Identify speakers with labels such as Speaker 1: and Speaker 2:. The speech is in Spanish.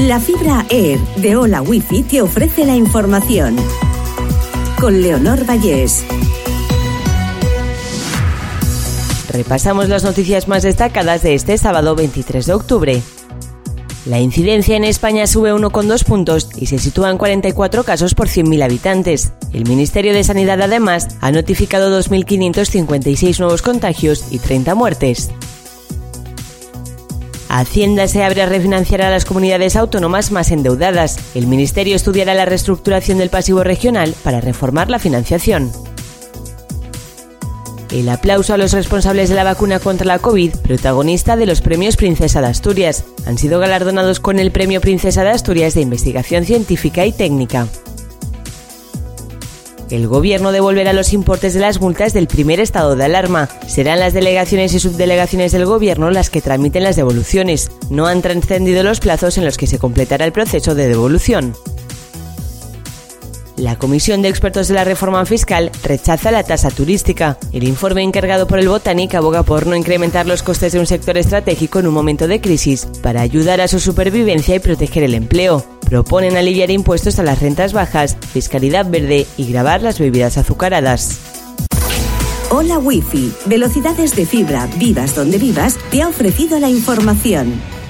Speaker 1: La fibra Air de Hola Wifi te ofrece la información. Con Leonor Vallés.
Speaker 2: Repasamos las noticias más destacadas de este sábado 23 de octubre. La incidencia en España sube 1,2 puntos y se sitúa en 44 casos por 100.000 habitantes. El Ministerio de Sanidad, además, ha notificado 2.556 nuevos contagios y 30 muertes. Hacienda se abre a refinanciar a las comunidades autónomas más endeudadas. El Ministerio estudiará la reestructuración del pasivo regional para reformar la financiación. El aplauso a los responsables de la vacuna contra la COVID, protagonista de los premios Princesa de Asturias. Han sido galardonados con el Premio Princesa de Asturias de Investigación Científica y Técnica. El Gobierno devolverá los importes de las multas del primer estado de alarma. Serán las delegaciones y subdelegaciones del Gobierno las que tramiten las devoluciones. No han trascendido los plazos en los que se completará el proceso de devolución. La Comisión de Expertos de la Reforma Fiscal rechaza la tasa turística. El informe encargado por el Botánico aboga por no incrementar los costes de un sector estratégico en un momento de crisis para ayudar a su supervivencia y proteger el empleo. Proponen aliviar impuestos a las rentas bajas, fiscalidad verde y gravar las bebidas azucaradas.
Speaker 1: Hola Wifi, velocidades de fibra, vivas donde vivas, te ha ofrecido la información.